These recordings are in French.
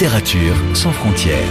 Littérature sans frontières.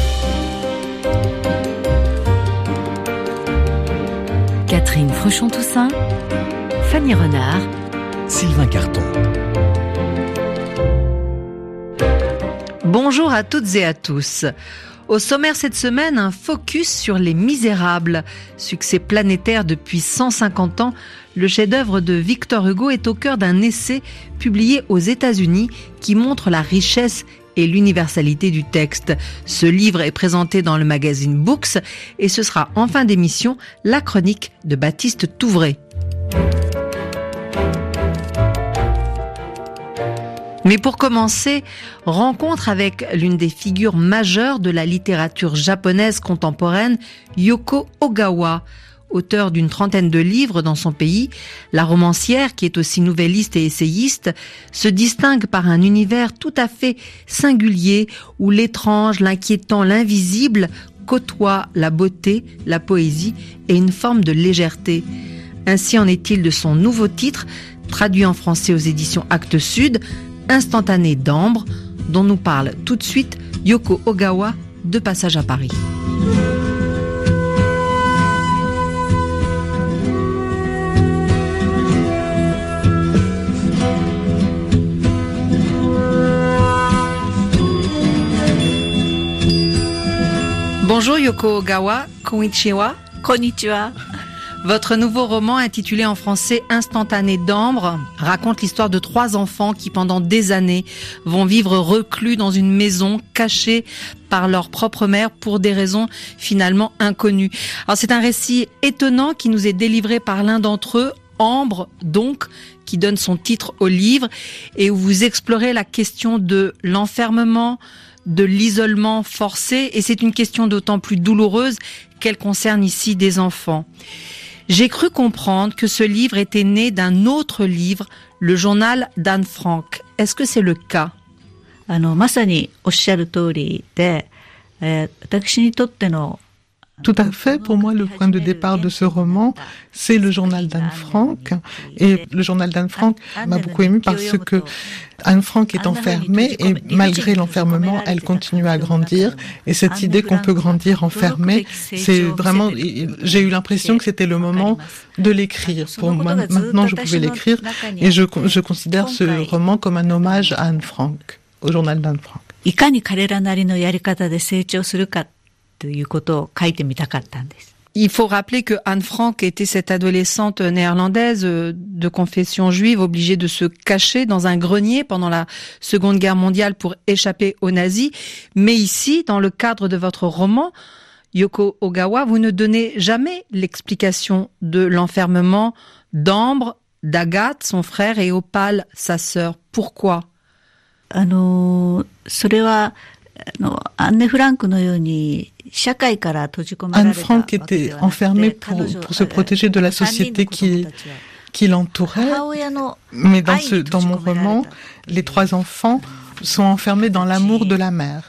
Catherine Fruchon-Toussaint, Fanny Renard, Sylvain Carton. Bonjour à toutes et à tous. Au sommaire cette semaine, un focus sur Les Misérables. Succès planétaire depuis 150 ans, le chef-d'œuvre de Victor Hugo est au cœur d'un essai publié aux États-Unis qui montre la richesse et l'universalité du texte. Ce livre est présenté dans le magazine Books et ce sera en fin d'émission la chronique de Baptiste Touvray. Mais pour commencer, rencontre avec l'une des figures majeures de la littérature japonaise contemporaine, Yoko Ogawa. Auteure d'une trentaine de livres dans son pays, la romancière, qui est aussi nouvelliste et essayiste, se distingue par un univers tout à fait singulier où l'étrange, l'inquiétant, l'invisible côtoient la beauté, la poésie et une forme de légèreté. Ainsi en est-il de son nouveau titre, traduit en français aux éditions Actes Sud, Instantané d'ambre, dont nous parle tout de suite Yoko Ogawa de Passage à Paris. Bonjour Yoko Ogawa, konnichiwa. Konnichiwa. Votre nouveau roman intitulé en français Instantané d'ambre raconte l'histoire de 3 enfants qui pendant des années vont vivre reclus dans une maison cachée par leur propre mère pour des raisons finalement inconnues. Alors c'est un récit étonnant qui nous est délivré par l'un d'entre eux, Ambre donc, qui donne son titre au livre et où vous explorez la question de l'enfermement, de l'isolement forcé, et c'est une question d'autant plus douloureuse qu'elle concerne ici des enfants. J'ai cru comprendre que ce livre était né d'un autre livre, le journal d'Anne Frank. Est-ce que c'est le cas? まさにおっしゃる通りで、私にとっての Tout à fait. Pour moi, le point de départ de ce roman, c'est le journal d'Anne Frank. Et le journal d'Anne Frank m'a beaucoup émue parce que Anne Frank est enfermée et malgré l'enfermement, elle continue à grandir. Et cette idée qu'on peut grandir enfermée, c'est vraiment, j'ai eu l'impression que c'était le moment de l'écrire. Pour moi, maintenant, je pouvais l'écrire et je considère ce roman comme un hommage à Anne Frank, au journal d'Anne Frank. いかに彼らなりのやり方で成長するかということを書いてみたかったんです。 Il faut rappeler que Anne Frank était cette adolescente néerlandaise de confession juive obligée de se cacher dans un grenier pendant la Seconde Guerre mondiale pour échapper aux nazis. Mais ici, dans le cadre de votre roman, Yoko Ogawa, vous ne donnez jamais l'explication de l'enfermement d'Ambre, d'Agathe, son frère, et Opale, sa sœur. Pourquoi? それはアンネ・フランクのように Anne Frank était enfermée pour se protéger de la société qui l'entourait. Mais dans mon roman, les 3 enfants sont enfermés dans l'amour de la mère.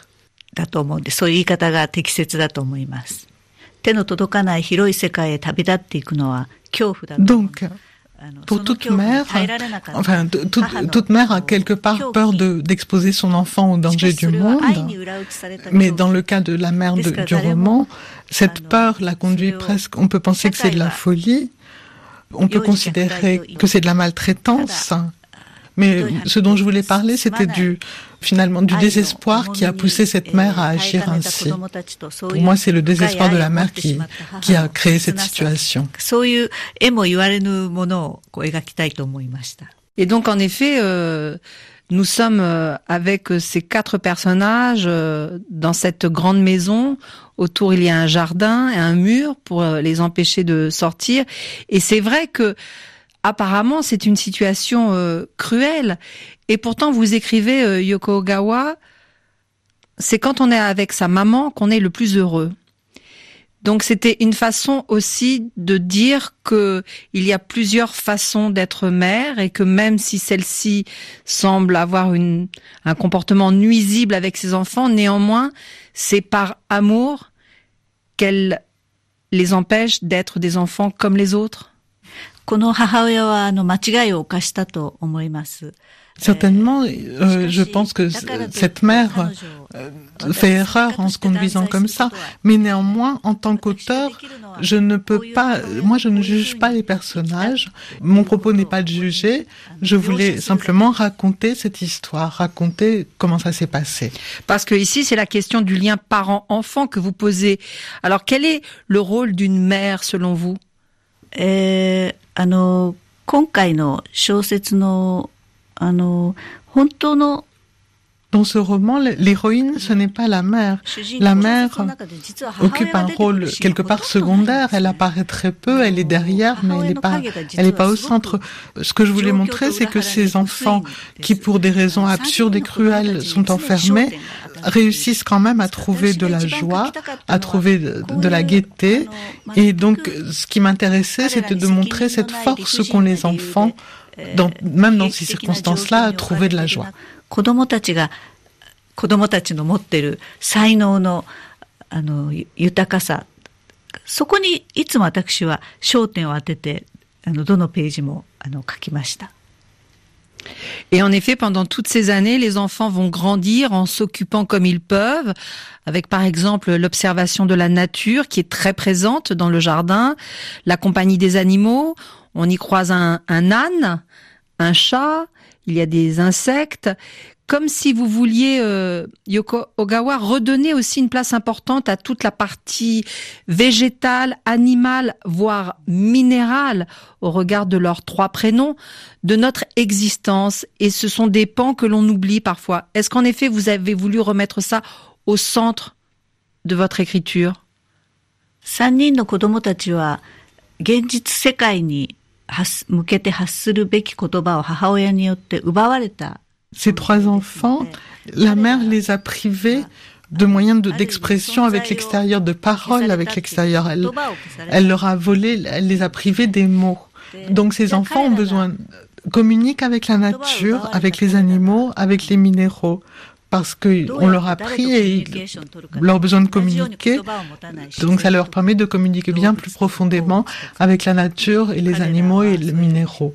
Donc, pour toute mère, toute mère a quelque part peur d'exposer son enfant au danger du monde. Mais dans le cas de la mère du roman, cette peur la conduit presque, on peut penser que c'est de la folie, on peut considérer que c'est de la maltraitance. Mais ce dont je voulais parler, c'était finalement du désespoir qui a poussé cette mère à agir ainsi. Pour moi, c'est le désespoir de la mère qui a créé cette situation. Et donc, en effet, nous sommes avec ces 4 personnages dans cette grande maison. Autour, il y a un jardin et un mur pour les empêcher de sortir. Et c'est vrai que apparemment, c'est une situation cruelle. Et pourtant, vous écrivez, Yoko Ogawa, c'est quand on est avec sa maman qu'on est le plus heureux. Donc, c'était une façon aussi de dire que il y a plusieurs façons d'être mère et que même si celle-ci semble avoir un comportement nuisible avec ses enfants, néanmoins, c'est par amour qu'elle les empêche d'être des enfants comme les autres. この母親は間違いを犯したと思います。 Certainement, je pense que cette mère fait erreur en se conduisant comme ça, mais néanmoins, en tant qu'auteur, je ne juge pas les personnages. Mon propos n'est pas de juger, je voulais simplement raconter cette histoire, raconter comment ça s'est passé. Parce que ici, c'est la question du lien parent-enfant que vous posez. Alors, quel est le rôle d'une mère selon vous? 今回の小説の本当の Dans ce roman, l'héroïne, ce n'est pas la mère. La mère occupe un rôle quelque part secondaire. Elle apparaît très peu, elle est derrière, mais elle n'est pas au centre. Ce que je voulais montrer, c'est que ces enfants, qui pour des raisons absurdes et cruelles sont enfermés, réussissent quand même à trouver de la joie, à trouver de la gaieté. Et donc, ce qui m'intéressait, c'était de montrer cette force qu'ont les enfants, même dans ces circonstances-là, à trouver de la joie. 子供たちの持ってる才能の豊かさ、そこにいつも私は焦点を当ててどのページも書きました。 Et en effet, pendant toutes ces années, les enfants vont grandir en s'occupant comme ils peuvent, avec par exemple l'observation de la nature qui est très présente dans le jardin, la compagnie des animaux. On y croise un âne, un chat, il y a des insectes. Comme si vous vouliez, Yoko Ogawa, redonner aussi une place importante à toute la partie végétale, animale, voire minérale, au regard de leurs 3 prénoms, de notre existence. Et ce sont des pans que l'on oublie parfois. Est-ce qu'en effet, vous avez voulu remettre ça au centre de votre écriture? 3人の子供たちは、現実世界に向けて発するべき言葉を母親によって奪われた。 Ces 3 enfants, la mère les a privés de moyens d'expression avec l'extérieur, de paroles avec l'extérieur. Elle leur a volé, elle les a privés des mots. Donc ces enfants ont besoin, communiquent avec la nature, avec les animaux, avec les minéraux. Parce qu'on leur a appris et leur besoin de communiquer, donc ça leur permet de communiquer bien plus profondément avec la nature et les animaux et les minéraux.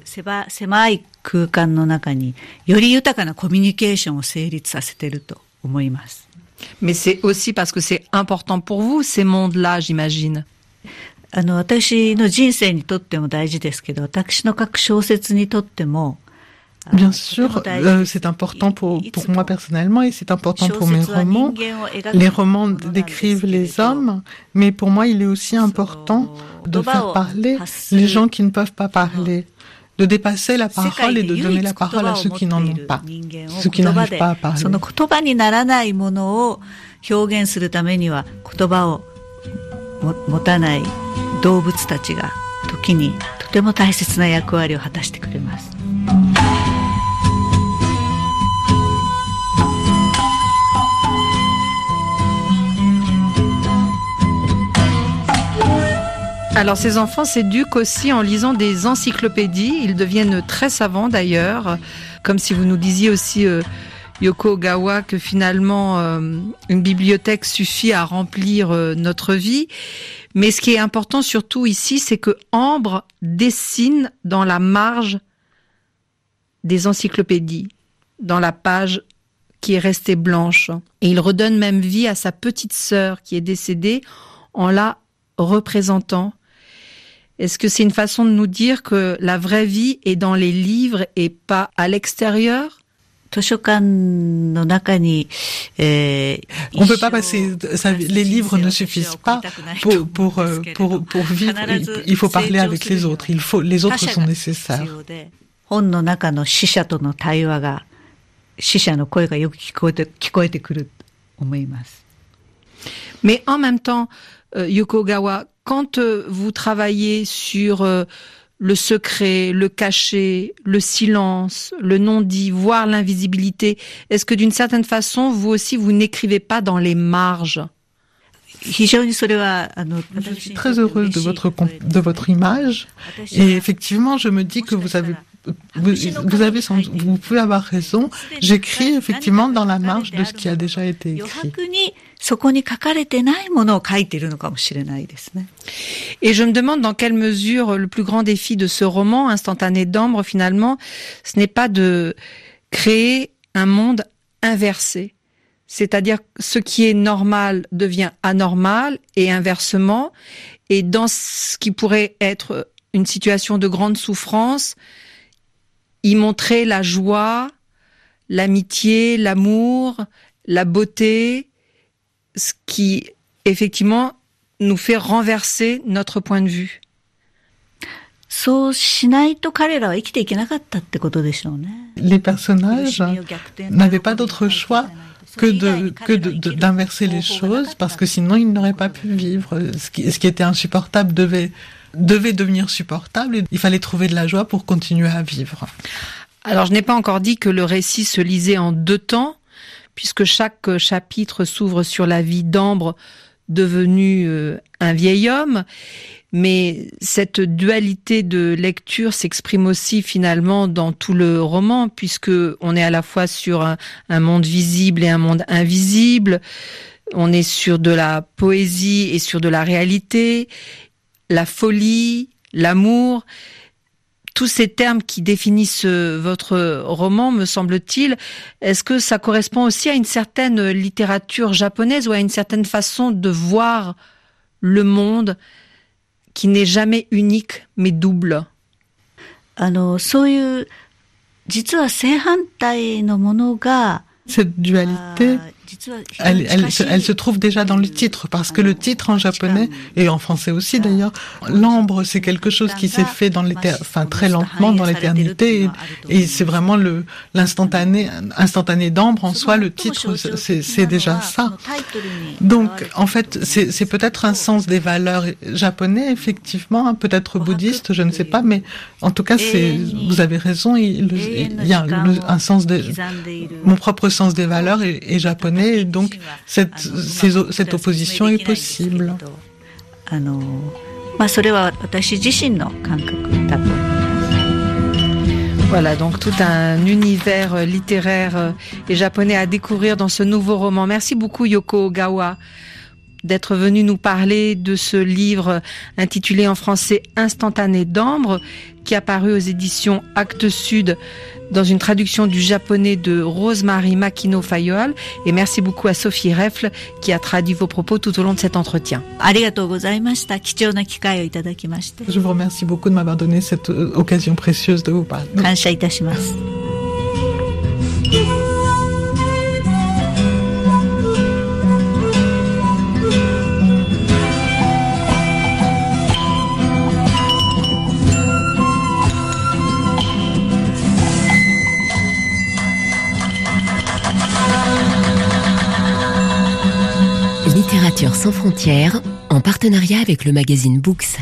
Mais c'est aussi parce que c'est important pour vous, ces mondes-là, j'imagine. 私の人生にとっても大事ですけど、私の書く小説にとっても Bien sûr, c'est important pour moi personnellement et c'est important pour mes romans. Les romans décrivent les hommes, mais pour moi, il est aussi important de faire parler les gens qui ne peuvent pas parler, de dépasser la parole et de donner la parole à ceux qui n'en ont pas, ceux qui n'arrivent pas à parler. その言葉にならないものを表現するためには言葉を持たない動物たちが時にとても大切な役割を果たしてくれます。 Alors ces enfants s'éduquent aussi en lisant des encyclopédies, ils deviennent très savants d'ailleurs, comme si vous nous disiez aussi Yoko Ogawa que finalement une bibliothèque suffit à remplir notre vie. Mais ce qui est important surtout ici, c'est que Ambre dessine dans la marge des encyclopédies, dans la page qui est restée blanche. Et il redonne même vie à sa petite sœur qui est décédée en la représentant. Est-ce que c'est une façon de nous dire que la vraie vie est dans les livres et pas à l'extérieur? On ne peut pas passer, les livres ne suffisent pas pour vivre, il faut parler avec les autres, les autres sont nécessaires. Mais en même temps, Yoko Ogawa, quand vous travaillez sur le secret, le caché, le silence, le non-dit, voire l'invisibilité, est-ce que d'une certaine façon, vous aussi, vous n'écrivez pas dans les marges? Je suis très heureuse de votre image et effectivement, je me dis que vous pouvez avoir raison. J'écris effectivement dans la marge de ce qui a déjà été écrit. Et je me demande dans quelle mesure le plus grand défi de ce roman, Instantané d'Ambre, finalement, ce n'est pas créer un monde inversé. C'est-à-dire ce qui est normal devient anormal et inversement. Et dans ce qui pourrait être une situation de grande souffrance, y montrer la joie, l'amitié, l'amour, la beauté, ce qui effectivement nous fait renverser notre point de vue. そうしないと彼らは生きていけなかったってことでしょうね。 Les personnages n'avaient pas d'autre choix que d'inverser les choses, parce que sinon ils n'auraient pas pu vivre. Ce qui était insupportable devait devenir supportable, et il fallait trouver de la joie pour continuer à vivre. Alors je n'ai pas encore dit que le récit se lisait en 2 temps, puisque chaque chapitre s'ouvre sur la vie d'Ambre devenu un vieil homme. Mais cette dualité de lecture s'exprime aussi finalement dans tout le roman, puisque on est à la fois sur un monde visible et un monde invisible. On est sur de la poésie et sur de la réalité, la folie, l'amour. Tous ces termes qui définissent votre roman, me semble-t-il, est-ce que ça correspond aussi à une certaine littérature japonaise ou à une certaine façon de voir le monde qui n'est jamais unique mais double? そういう実は正反対のものが Cette dualité, elle se trouve déjà dans le titre, parce que le titre en japonais, et en français aussi d'ailleurs, l'ambre, c'est quelque chose qui s'est fait très lentement dans l'éternité, et c'est vraiment instantané d'ambre en soi, le titre, c'est déjà ça. Donc, en fait, c'est peut-être un sens des valeurs japonais, effectivement, peut-être bouddhiste, je ne sais pas, mais en tout cas, vous avez raison, il y a un sens mon propre sens des valeurs est japonais, et donc cette opposition est possible. Voilà, donc tout un univers littéraire et japonais à découvrir dans ce nouveau roman. Merci beaucoup Yoko Ogawa d'être venu nous parler de ce livre intitulé en français Instantané d'Ambre, qui a paru aux éditions Actes Sud dans une traduction du japonais de Rosemary Makino Fayol. Et merci beaucoup à Sophie Reffle qui a traduit vos propos tout au long de cet entretien. Je vous remercie beaucoup de m'avoir donné cette occasion précieuse de vous parler. Littérature sans frontières, en partenariat avec le magazine Books.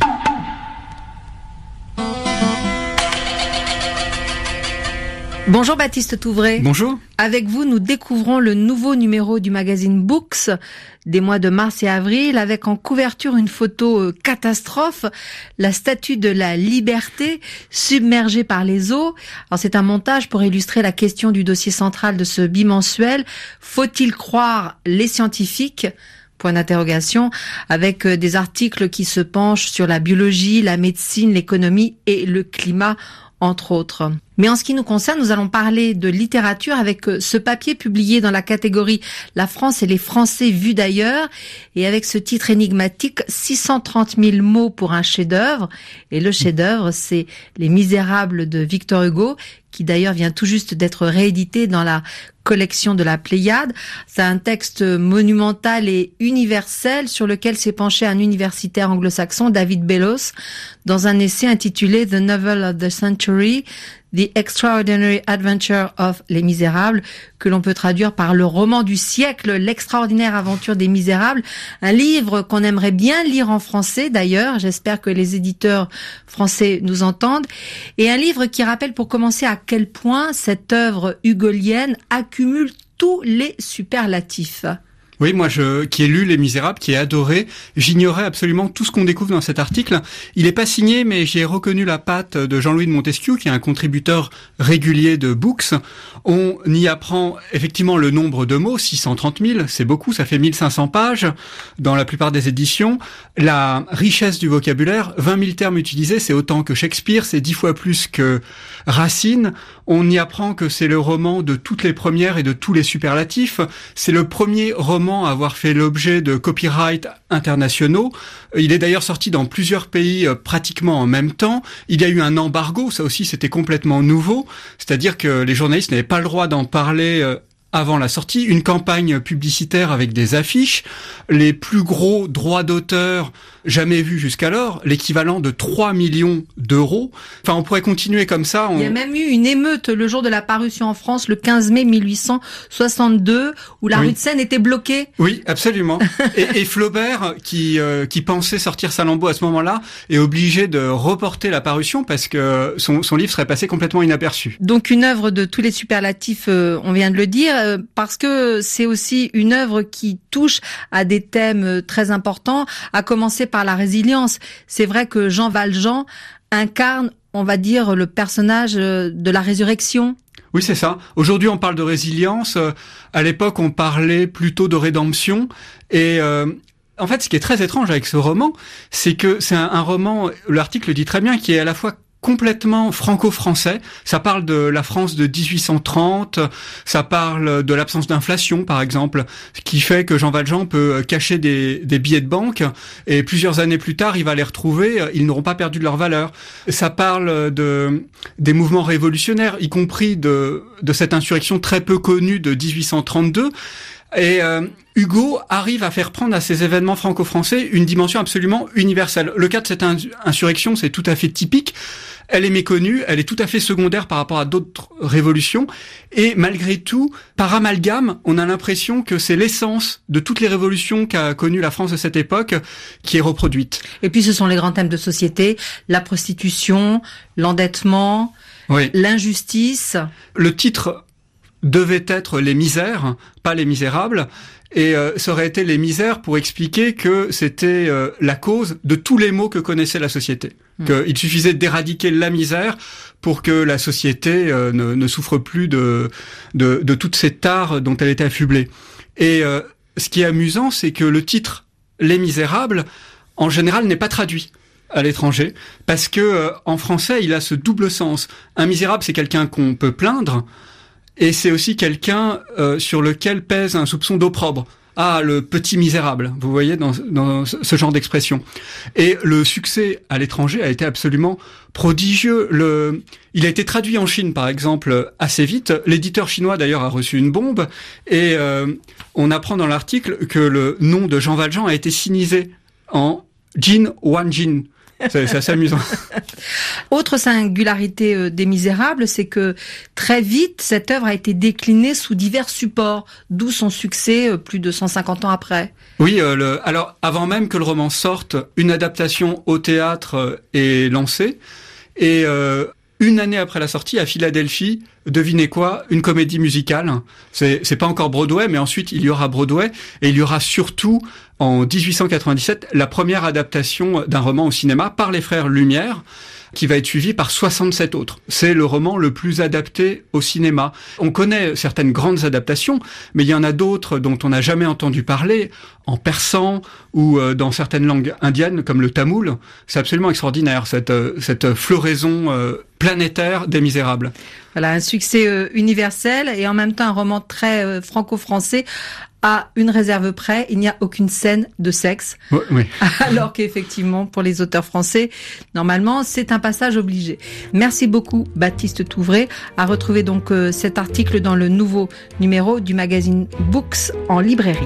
Bonjour Baptiste Touvray. Bonjour. Avec vous, nous découvrons le nouveau numéro du magazine Books des mois de mars et avril, avec en couverture une photo catastrophe, la statue de la liberté submergée par les eaux. Alors c'est un montage pour illustrer la question du dossier central de ce bimensuel. Faut-il croire les scientifiques ? Point d'interrogation, avec des articles qui se penchent sur la biologie, la médecine, l'économie et le climat, entre autres. Mais en ce qui nous concerne, nous allons parler de littérature avec ce papier publié dans la catégorie La France et les Français vus d'ailleurs, et avec ce titre énigmatique 630 000 mots pour un chef-d'œuvre. Et le chef-d'œuvre, c'est Les Misérables de Victor Hugo, qui d'ailleurs vient tout juste d'être réédité dans la collection de la Pléiade. C'est un texte monumental et universel sur lequel s'est penché un universitaire anglo-saxon, David Bellos, dans un essai intitulé The Novel of the Century, The Extraordinary Adventure of Les Misérables, que l'on peut traduire par le roman du siècle, l'extraordinaire aventure des Misérables, un livre qu'on aimerait bien lire en français d'ailleurs, j'espère que les éditeurs français nous entendent, et un livre qui rappelle pour commencer à quel point cette œuvre hugolienne accumule tous les superlatifs. Oui, moi qui ai lu Les Misérables, qui ai adoré, j'ignorais absolument tout ce qu'on découvre dans cet article. Il est pas signé, mais j'ai reconnu la patte de Jean-Louis de Montesquieu, qui est un contributeur régulier de Books. On y apprend effectivement le nombre de mots, 630 000, c'est beaucoup, ça fait 1500 pages dans la plupart des éditions. La richesse du vocabulaire, 20 000 termes utilisés, c'est autant que Shakespeare, c'est 10 fois plus que Racine. On y apprend que c'est le roman de toutes les premières et de tous les superlatifs. C'est le premier roman à avoir fait l'objet de copyright internationaux. Il est d'ailleurs sorti dans plusieurs pays pratiquement en même temps. Il y a eu un embargo, ça aussi c'était complètement nouveau, c'est-à-dire que les journalistes n'avaient pas le droit d'en parler avant la sortie, une campagne publicitaire avec des affiches, les plus gros droits d'auteur jamais vus jusqu'alors, l'équivalent de 3 millions d'euros. Enfin, on pourrait continuer comme ça. Il y a même eu une émeute le jour de la parution en France, le 15 mai 1862, où la rue de Seine était bloquée. Oui, absolument. et Flaubert, qui pensait sortir Salammbô à ce moment-là, est obligé de reporter la parution parce que son livre serait passé complètement inaperçu. Donc une œuvre de tous les superlatifs, on vient de le dire, parce que c'est aussi une œuvre qui touche à des thèmes très importants, à commencer par la résilience. C'est vrai que Jean Valjean incarne, on va dire, le personnage de la résurrection. Oui, c'est ça. Aujourd'hui, on parle de résilience. À l'époque, on parlait plutôt de rédemption. Et en fait, ce qui est très étrange avec ce roman, c'est que c'est un roman, l'article dit très bien, qui est à la fois complètement franco-français. Ça parle de la France de 1830, ça parle de l'absence d'inflation, par exemple, qui fait que Jean Valjean peut cacher des billets de banque et plusieurs années plus tard, il va les retrouver, ils n'auront pas perdu de leur valeur. Ça parle des mouvements révolutionnaires, y compris de cette insurrection très peu connue de 1832. Et Hugo arrive à faire prendre à ces événements franco-français une dimension absolument universelle. Le cas de cette insurrection, c'est tout à fait typique. Elle est méconnue, elle est tout à fait secondaire par rapport à d'autres révolutions. Et malgré tout, par amalgame, on a l'impression que c'est l'essence de toutes les révolutions qu'a connues la France de cette époque qui est reproduite. Et puis ce sont les grands thèmes de société, la prostitution, l'endettement, l'injustice. Le titre devait être Les Misères, pas Les Misérables, et ça aurait été Les Misères pour expliquer que c'était la cause de tous les maux que connaissait la société. Qu'il suffisait d'éradiquer la misère pour que la société ne souffre plus de toutes ces tares dont elle était affublée. Et ce qui est amusant, c'est que le titre Les Misérables, en général, n'est pas traduit à l'étranger, parce que en français, il a ce double sens. Un misérable, c'est quelqu'un qu'on peut plaindre, et c'est aussi quelqu'un sur lequel pèse un soupçon d'opprobre. Ah, le petit misérable, vous voyez, dans ce genre d'expression. Et le succès à l'étranger a été absolument prodigieux. Il a été traduit en Chine, par exemple, assez vite. L'éditeur chinois, d'ailleurs, a reçu une bombe. Et on apprend dans l'article que le nom de Jean Valjean a été sinisé en Jin Wanjin. C'est assez amusant. Autre singularité des Misérables, c'est que très vite, cette œuvre a été déclinée sous divers supports, d'où son succès plus de 150 ans après. Oui, alors avant même que le roman sorte, une adaptation au théâtre est lancée. Et une année après la sortie, à Philadelphie, devinez quoi, une comédie musicale. C'est pas encore Broadway, mais ensuite il y aura Broadway, et il y aura surtout, en 1897, la première adaptation d'un roman au cinéma par les frères Lumière, qui va être suivi par 67 autres. C'est le roman le plus adapté au cinéma. On connaît certaines grandes adaptations, mais il y en a d'autres dont on n'a jamais entendu parler, en persan ou dans certaines langues indiennes, comme le tamoul. C'est absolument extraordinaire, cette floraison planétaire des Misérables. Voilà, un succès universel et en même temps un roman très franco-français. À une réserve près, il n'y a aucune scène de sexe. Oui. Alors qu'effectivement, pour les auteurs français, normalement, c'est un passage obligé. Merci beaucoup, Baptiste Touvray. À retrouver donc cet article dans le nouveau numéro du magazine Books en librairie.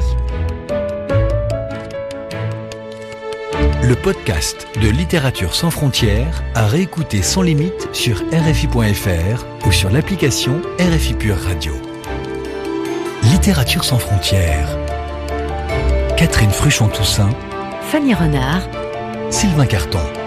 Le podcast de Littérature sans frontières à réécouter sans limite sur RFI.fr ou sur l'application RFI Pure Radio. Littérature sans frontières. Catherine Fruchon-Toussaint, Fanny Renard, Sylvain Carton.